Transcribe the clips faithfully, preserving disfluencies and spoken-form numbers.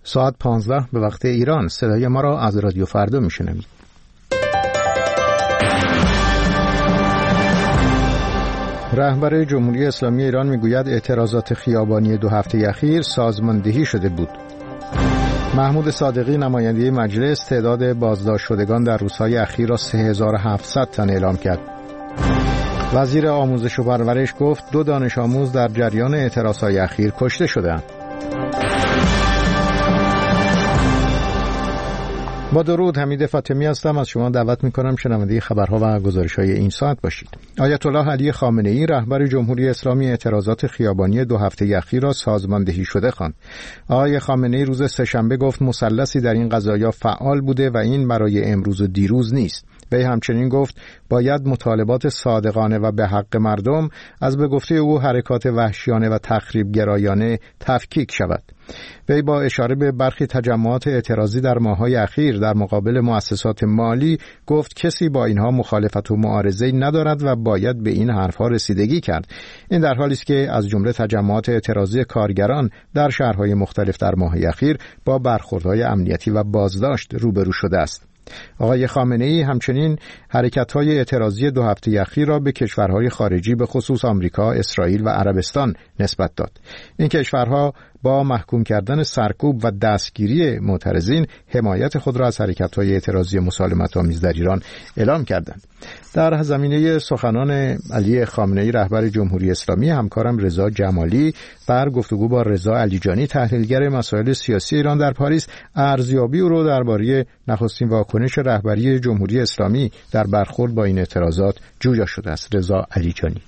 ساعت پانزده به وقت ایران. صدای ما را از رادیو فردا میشنوید. رهبر جمهوری اسلامی ایران میگوید اعتراضات خیابانی دو هفته اخیر سازماندهی شده بود. محمود صادقی نماینده مجلس تعداد بازداشت شدگان در روزهای اخیر را سه هزار و هفتصد تن اعلام کرد. وزیر آموزش و پرورش گفت دو دانش آموز در جریان اعتراضهای اخیر کشته شدند. با درود، حمید فاطمی هستم. از شما دعوت می‌کنم شنونده خبرها و گزارش‌های این ساعت باشید. آیت الله علی خامنه‌ای رهبر جمهوری اسلامی اعتراضات خیابانی دو هفته اخیر را سازماندهی شده خواند. آقای خامنه‌ای روز سه‌شنبه گفت مثلثی در این قضایا فعال بوده و این برای امروز و دیروز نیست. وی همچنین گفت باید مطالبات صادقانه و به حق مردم از به گفته او حرکات وحشیانه و تخریبگرایانه تفکیک شود. وی با اشاره به برخی تجمعات اعتراضی در ماه‌های اخیر در مقابل مؤسسات مالی گفت کسی با اینها مخالفت و معارضه‌ای ندارد و باید به این حرفها رسیدگی کرد. این در حالی است که از جمله تجمعات اعتراضی کارگران در شهرهای مختلف در ماه‌های اخیر با برخوردهای امنیتی و بازداشت روبرو شده است. آقای خامنه‌ای همچنین حرکت‌های اعتراضی دو هفته اخیر را به کشورهای خارجی به خصوص آمریکا، اسرائیل و عربستان نسبت داد. این کشورها با محکوم کردن سرکوب و دستگیری معترضین حمایت خود را از حرکت‌های اعتراضی مسالمت‌آمیز در ایران اعلام کردند. در زمینه سخنان علی خامنه‌ای رهبر جمهوری اسلامی، همکارم رضا جمالی در گفتگو با رضا علیجانی تحلیلگر مسائل سیاسی ایران در پاریس ارزیابی او را درباره نخستین واکنش رهبری جمهوری اسلامی در برخورد با این اعتراضات جویا شده است. رضا علیجانی: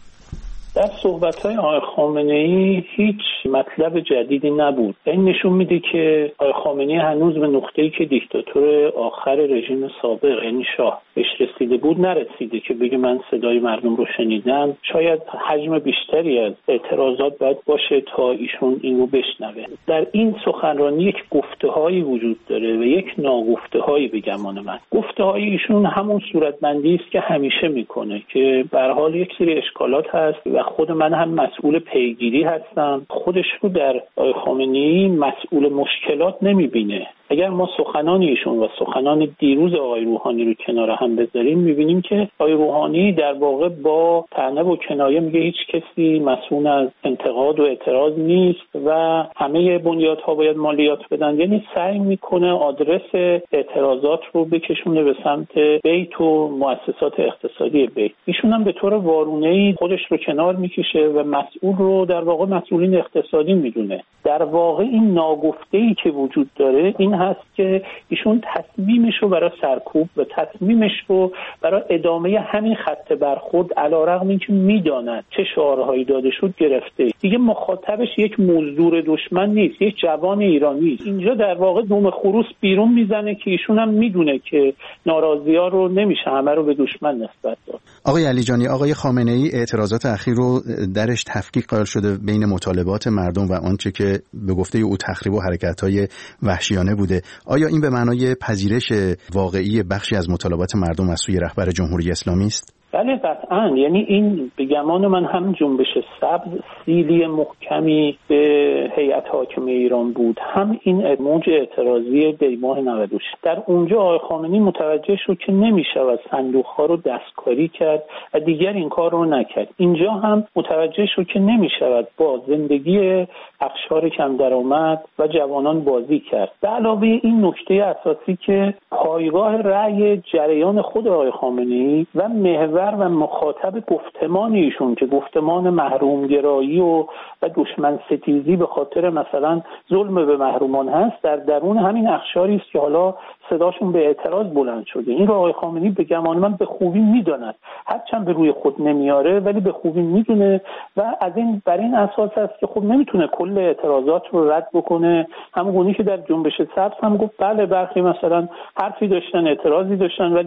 در صحبت‌های آقای خامنه‌ای هیچ مطلب جدیدی نبود. این نشون میده که آقای خامنه‌ای هنوز به نقطه‌ای که دیکتاتور آخر رژیم سابق یعنی شاه بهش رسیده بود نرسیده که بگه من صدای مردم رو شنیدم. شاید حجم بیشتری از اعتراضات باید باشه تا ایشون اینو بشنوه. در این سخنرانی یک گفته‌هایی وجود داره و یک ناگفته‌هایی به گمان من. گفته‌های ایشون همون صورتبندی است که همیشه میکنه که به هر حال یک سری اشکالات هست و خود من هم مسئول پیگیری هستم. خودش رو در آقای خامنه‌ای مسئول مشکلات نمیبینه. اگر ما سخنان ایشون و سخنان دیروز آقای روحانی رو کنار هم بذاریم میبینیم که آقای روحانی در واقع با طعنه و کنایه میگه هیچ کسی مسئول از انتقاد و اعتراض نیست و همه بنیادها باید مالیات بدن. یعنی سعی میکنه آدرس اعتراضات رو بکشونه به سمت بیت و مؤسسات اقتصادی بیت. ایشون هم به طور وارونه‌ای خودش رو کنار میکشه و مسئول رو در واقع مسئولین اقتصادی میدونه. در واقع این ناگفته‌ای که وجود داره این هست که ایشون تصمیمش رو برای سرکوب و تصمیمش رو برای ادامه همین خط برخورد علیرغم اینکه میداند چه شعارهایی داده شد گرفته. دیگه مخاطبش یک مزدور دشمن نیست، یک جوان ایرانی است. اینجا در واقع دم خروس بیرون میزنه که ایشون هم میدونه که ناراضی‌ها رو نمیشه همه رو به دشمن نسبت داد. آقای علیجانی، آقای خامنه‌ای اعتراضات اخیر رو درش تفکیک قائل شده بین مطالبات مردم و آنچه که به گفته او تخریب و حرکت‌های وحشیانه بوده. آیا این به معنای پذیرش واقعی بخشی از مطالبات مردم از سوی رهبر جمهوری اسلامی است؟ بله قطعاً. یعنی این به گمان من هم جنبش سبز سیلی محکمی به هیئت حاکمه ایران بود، هم این موج اعتراضی دیماه نود و شش. در اونجا آقای خامنه‌ای متوجه شد که نمی‌شود صندوق‌ها رو دستکاری کرد و دیگر این کار رو نکرد. اینجا هم متوجه شد که نمی‌شود با زندگی اقشار کم درآمد و جوانان بازی کرد. به علاوه این نکته اساسی که پایگاه رأی جریان خود آقای خامنه‌ای و محور و مخاطب گفتمان ایشون که گفتمان محرومگرایی و و دشمن ستیزی به خاطر مثلا ظلم به محرومان هست، در درون همین اقشاری است که حالا صداشون به اعتراض بلند شده. این رو آقای خامنه‌ای به گمان من به خوبی میداند، هرچند به روی خود نمیاره ولی به خوبی میدونه و از این بر این اساس است که خب نمیتونه کل اعتراضات رو رد بکنه. همونی که در جنبش سبز هم گفت بله برخی مثلا حرفی داشتن، اعتراضی داشتن، ولی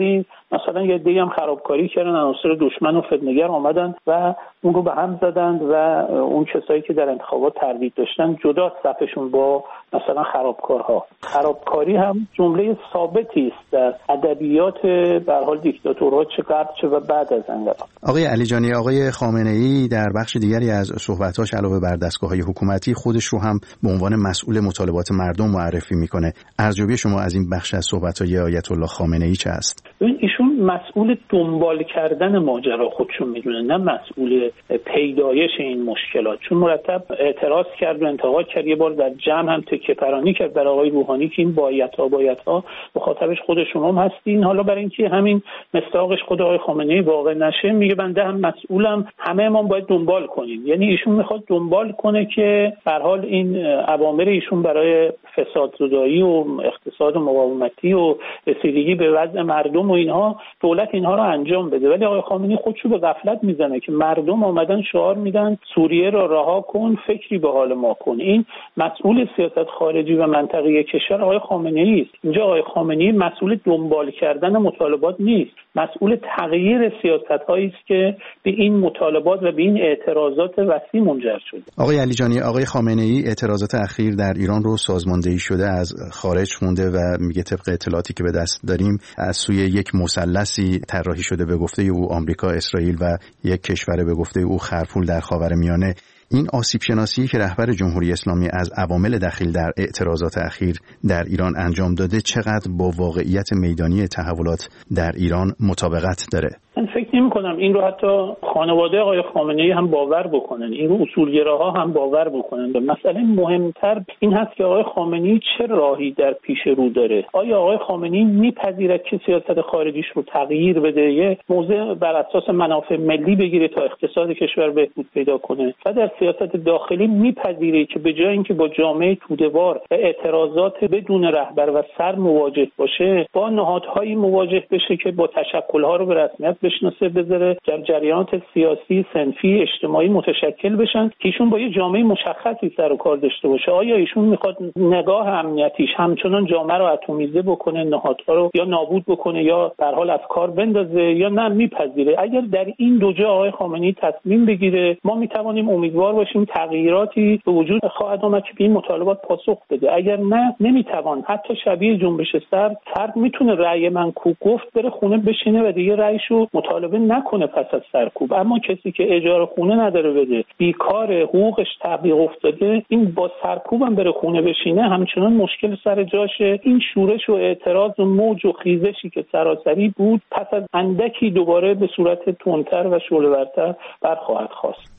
مثلا یه دیگه هم خرابکاری کردن، عناصر دشمن و فتنه‌گر آمدن و اون رو به هم زدند و اون کسایی که در انتخابات تردید داشتن جدا صفشون با مثلا خرابکارها. خرابکاری هم جمله ثابتی است در ادبیات به هر حال دیکتاتورها، چه قبل چه و بعد از انقلاب. آقای علیجانی، آقای خامنه‌ای در بخش دیگری از صحبتاش علاوه بر دستگاه‌های حکومتی خودش رو هم به عنوان مسئول مطالبات مردم معرفی میکنه. ارزیابی شما از این بخش از صحبت‌های آیت الله خامنه‌ای چه است؟ ببین ایشون مسئول دنبال کردن ماجرا خودشون میدونه، نه مسئول پیدایش این مشکلات. چون مرتب اعتراض کرد و انتقاد کرد، یه بار در جمع هم تکه پرانی کرد بر آقای روحانی که این بایدها بایدها مخاطبش خودشون هم هستین. حالا برای اینکه همین مصداقش خود آقای خامنه‌ای واقع نشه میگه بنده هم مسئولم، همه ما باید دنبال کنیم. یعنی ایشون میخواد دنبال کنه که به هر حال این اوامر ایشون برای فسادزدایی و اقتصاد مقاومتی و رسیدگی به وضع مردم و اینها دولت اینها رو انجام بده. ولی آقای خامنه‌ای خودشو به غفلت میزنه که مردم آمدن شعار میدن سوریه را رها کن، فکری به حال ما کن. این مسئول سیاست خارجی و منطقه‌ای کشور آقای خامنه‌ای است. اینجا آقای خامنه‌ای مسئول دنبال کردن مطالبات نیست، مسئول تغییر سیاست‌هایی است که به این مطالبات و به این اعتراضات وسیع منجر شده. آقای علیجانی، آقای خامنه‌ای اعتراضات اخیر در ایران رو سازماندهی شده از خارج خونده و میگه طبق اطلاعاتی که به دست داریم از سوی یک مثلثی طراحی شده به گفته او آمریکا، اسرائیل و یک کشور به گفته او خرپول در خاورمیانه. این آسیب شناسی که رهبر جمهوری اسلامی از عوامل دخیل در اعتراضات اخیر در ایران انجام داده چقدر با واقعیت میدانی تحولات در ایران مطابقت داره؟ من فکر نمی کنم این رو حتی خانواده آقای خامنه‌ای هم باور بکنن، این رو اصولگراها هم باور بکنن. مسئله مهمتر این هست که آقای خامنه‌ای چه راهی در پیش رو داره. آیا آقای خامنه‌ای میپذیرد که سیاست خارجیش رو تغییر بده، یه موضع بر اساس منافع ملی بگیره تا اقتصاد کشور بهبود پیدا کنه، و در سیاست داخلی میپذیره که به جای اینکه با جامعه توده‌وار و اعتراضات بدون رهبر و سر مواجه باشه، با نهادهایی مواجه بشه که با تشکل‌ها رو به رسمیت بشناسه، بذاره در جریانات سیاسی، صنفی، اجتماعی متشکل بشن که ایشون با یه جامعه مشخصی سر و کار داشته باشه. آیا ایشون میخواد نگاه امنیتیش همچنان جامعه رو اتمیزه بکنه، نهادها رو یا نابود بکنه یا در حال از کار بندازه، یا نه میپذیره؟ اگر در این دو جا آقای خامنه‌ای تصمیم بگیره، ما میتوانیم امیدوار باشیم تغییراتی به وجود خواهد آمد که به این مطالبات پاسخ بده. اگر نه نمیتوان. حتی شبیه جنبش سرد فرد میتونه رأی من کو گفت بره خونه بشینه و دیگه رأیشو مطالبه نکنه پس از سرکوب. اما کسی که اجاره خونه نداره بده، بیکار، حقوقش تعویق افتاده، این با سرکوب هم بره خونه بشینه همچنان مشکل سر جاشه. این شورش و اعتراض و موج و خیزشی که سراسری بود پس از اندکی دوباره به صورت تندتر و شعله‌ورتر برخواهد خاست.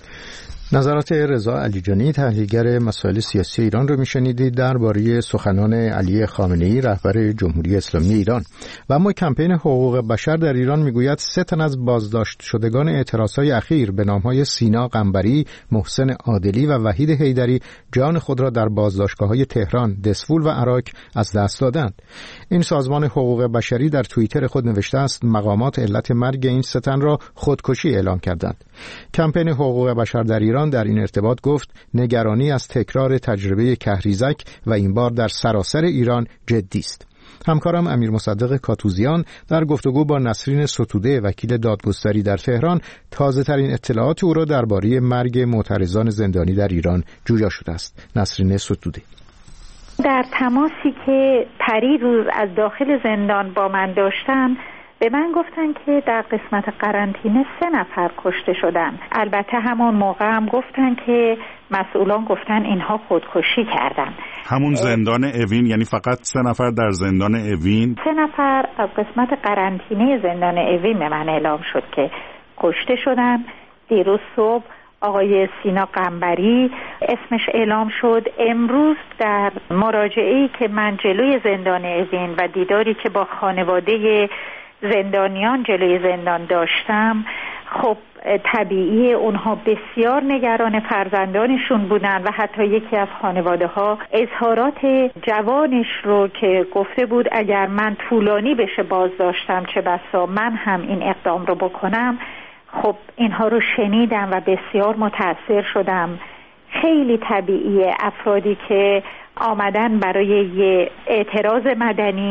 نظرات رضا علیجانی، تحلیلگر مسائل سیاسی ایران رو میشنیدید درباره سخنان علی خامنه‌ای رهبر جمهوری اسلامی ایران. و اما کمپین حقوق بشر در ایران میگوید سه تن از بازداشت شدگان اعتراضهای اخیر به نامهای سینا قنبری، محسن عادلی و وحید حیدری جان خود را در بازداشتگاه‌های تهران، دسفول و عراق از دست دادند. این سازمان حقوق بشری در توییتر خود نوشته است مقامات علت مرگ این سه تن را خودکشی اعلام کردند. کمپین حقوق بشر در ایران در این ارتباط گفت نگرانی از تکرار تجربه کهریزک و این بار در سراسر ایران جدی است. همکارم امیر مصدق کاتوزیان در گفتگو با نسرین ستوده وکیل دادگستری در تهران تازه ترین اطلاعات او را درباره مرگ معترضان زندانی در ایران جویا شده است. نسرین ستوده: در تماسی که پری روز از داخل زندان با من داشتن به من گفتن که در قسمت قرنطینه سه نفر کشته شدن. البته همون موقع هم گفتن که مسئولان گفتن اینها خودکشی کردن. همون زندان اوین، یعنی فقط سه نفر در زندان اوین؟ سه نفر از قسمت قرنطینه زندان اوین به من اعلام شد که کشته شدن. دیروز صبح آقای سینا قنبری اسمش اعلام شد. امروز در مراجعه‌ای که من جلوی زندان اوین و دیداری که با خانواده زندانیان جلوی زندان داشتم، خب طبیعی اونها بسیار نگران فرزندانشون بودن و حتی یکی از خانواده ها اظهارات جوانش رو که گفته بود اگر من طولانی بشه بازداشتم چه بسا من هم این اقدام رو بکنم، خب اینها رو شنیدم و بسیار متاثر شدم. خیلی طبیعیه افرادی که آمدن برای یه اعتراض مدنی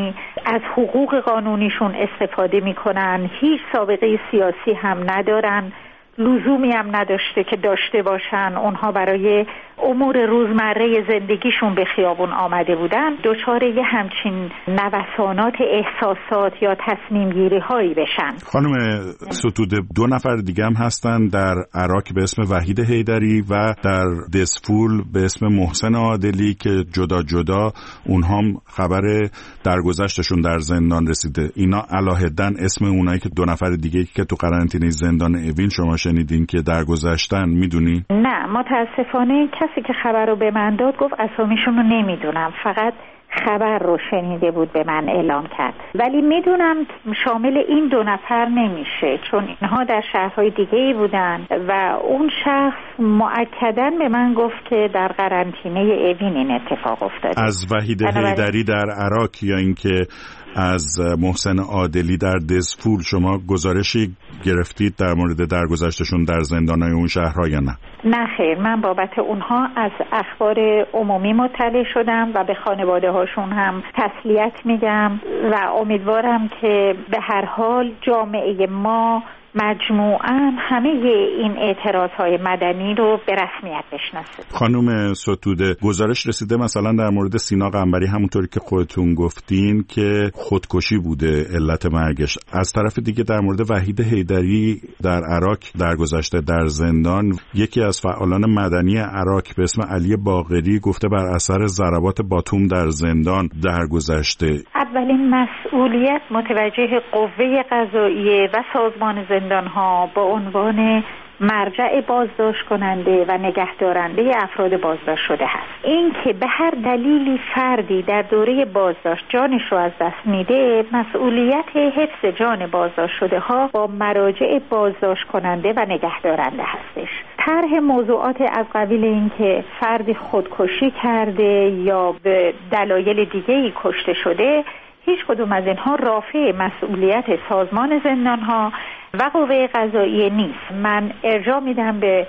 از حقوق قانونیشون استفاده میکنن، هیچ سابقه سیاسی هم ندارن، لزومی هم نداشته که داشته باشن. اونها برای امور روزمره زندگیشون به خیابون آمده بودن، دچار یه همچین نوسانات احساسات یا تصمیم گیری هایی بشن. خانم ستوده، دو نفر دیگه هم هستن در عراق به اسم وحید حیدری و در دسفول به اسم محسن عادلی که جدا جدا اونها هم خبر درگذشتشون در زندان رسیده. اینا علاهدن اسم اونایی که دو نفر دیگه که تو قرنطینه زندان اوین شما شنیدین که درگذشتن میدونی؟ نه، متاسفانه کسی که خبر رو به من داد گفت اسامیشون رو نمیدونم، فقط خبر رو شنیده بود به من اعلام کرد، ولی میدونم شامل این دو نفر نمیشه چون اینها در شهرهای دیگه ای بودن و اون شخص مؤکداً به من گفت که در قرنطینه اوین این اتفاق افتاده. از وحید حیدری در عراق یا اینکه از محسن عادلی در دسفول شما گزارشی گرفتید در مورد درگذشتشون در زندان‌های اون شهرها یا نه؟ نه خیر، من بابت اونها از اخبار عمومی مطلع شدم و به خانواده هاشون هم تسلیت میگم و امیدوارم که به هر حال جامعه ما مجموعاً همه این اعتراضهای مدنی رو به رسمیت بشناسه. خانم ستوده، گزارش رسیده مثلا در مورد سینا قنبری همونطوری که خودتون گفتین که خودکشی بوده علت مرگش. از طرف دیگه در مورد وحید حیدری در عراق درگذشته در زندان، یکی از فعالان مدنی عراق به اسم علی باقری گفته بر اثر ضربات باتوم در زندان درگذشته. اولین مسئولیت متوجه قوه قضاییه و سازمان زندان‌ها با عنوان مرجع بازداشت کننده و نگهدارنده افراد بازداشت شده هست. این که به هر دلیلی فردی در دوره بازداشت جانش رو از دست میده، مسئولیت حفظ جان بازداشت شده ها با مراجع بازداشت کننده و نگهدارنده هستش. طرح موضوعات از قبیل این که فردی خودکشی کرده یا به دلایل دیگه‌ای کشته شده، هیچ کدوم از اینها رافع مسئولیت سازمان زندان‌ها و قوه قضاییه نیست. من ارجاع میدم به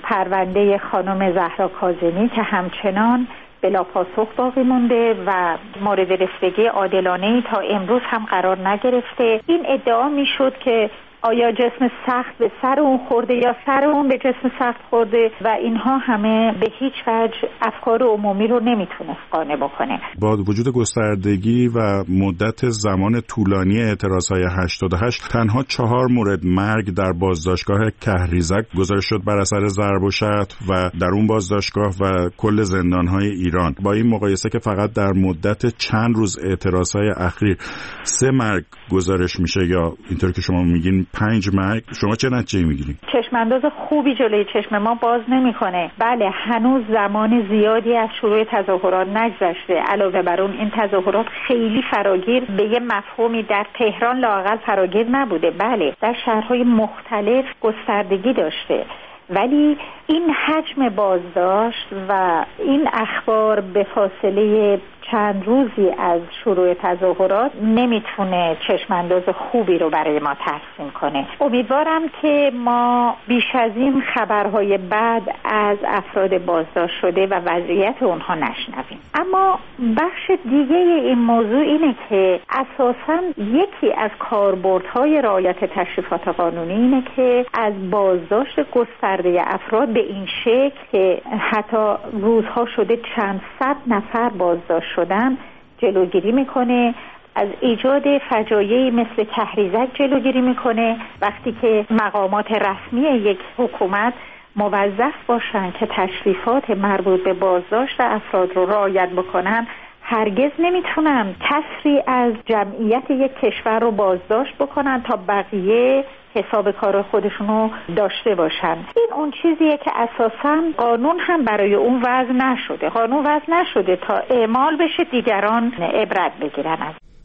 پرونده خانم زهرا کاظمی که همچنان بلا پاسخ باقی مونده و مورد رسیدگی عادلانه‌ای تا امروز هم قرار نگرفته. این ادعا میشد که آیا جسم سخت به سر اون خورده یا سر اون به جسم سخت خورده و اینها همه به هیچ وجه افکار عمومی رو نمیتونست قانع بکنه. با وجود گستردگی و مدت زمان طولانی اعتراضهای هشتاد و هشت، تنها چهار مورد مرگ در بازداشتگاه کهریزک گزارش شد بر اثر ضرب و شتم و در اون بازداشتگاه و کل زندانهای ایران. با این مقایسه که فقط در مدت چند روز اعتراضهای اخیر سه مرگ گزارش میشه یا اینطور که شما میگین پنج مرگ، شما چه نتیجه‌ای میگیرید؟ چشم انداز خوبی جلوی چشم ما باز نمیکنه. بله، هنوز زمان زیادی از شروع تظاهرات نگذشته. علاوه بر اون این تظاهرات خیلی فراگیر به یه مفهومی در تهران لااقل فراگیر نبوده. بله، در شهرهای مختلف گستردگی داشته، ولی این حجم بازداشت و این اخبار به فاصله چند روزی از شروع تظاهرات نمیتونه چشمانداز خوبی رو برای ما ترسیم کنه. امیدوارم که ما بیش از این خبرهای بد از افراد بازداشت شده و وضعیت اونها نشنویم. اما بخش دیگه این موضوع اینه که اساساً یکی از کاربردهای رعایت تشریفات قانونی اینه که از بازداشت گسترده افراد به این شکل که حتی روزها شده چند صد نفر بازداشت شدن جلوگیری میکنه، از ایجاد فجایعی مثل کهریزک جلوگیری میکنه. وقتی که مقامات رسمی یک حکومت موظف باشن که تشریفات مربوط به بازداشت افراد رو رعایت بکنن، هرگز نمیتونن کسری از جمعیت یک کشور رو بازداشت بکنن تا بقیه حساب کار خودشونو داشته باشن. این اون چیزیه که اساساً قانون هم برای اون وضع نشده. قانون وضع نشده تا اعمال بشه دیگران عبرت بگیرن.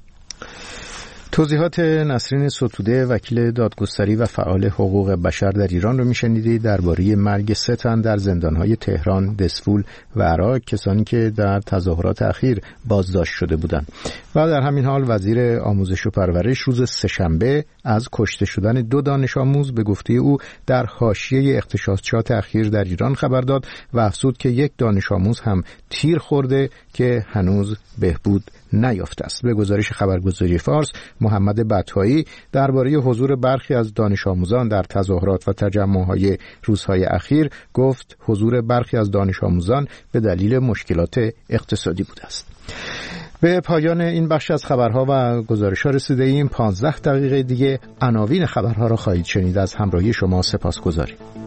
توضیحات نسرین ستوده، وکیل دادگستری و فعال حقوق بشر در ایران رو میشنیدید درباره مرگ سه تن در زندان‌های تهران، دسفول و عراق، کسانی که در تظاهرات اخیر بازداشت شده بودند. و در همین حال وزیر آموزش و پرورش روز سه‌شنبه از کشته شدن دو دانش آموز به گفته او در حاشیه اغتشاشات اخیر در ایران خبر داد و افزود که یک دانش آموز هم تیر خورده که هنوز بهبود نیافته است. به گزارش خبرگزاری فارس، محمد بطحایی درباره حضور برخی از دانش آموزان در تظاهرات و تجمع‌های روزهای اخیر گفت حضور برخی از دانش آموزان به دلیل مشکلات اقتصادی بوده است. به پایان این بخش از خبرها و گزارش‌ها رسیده ایم. پانزده دقیقه دیگه عناوین خبرها را خواهید شنید. از همراهی شما سپاسگزاریم.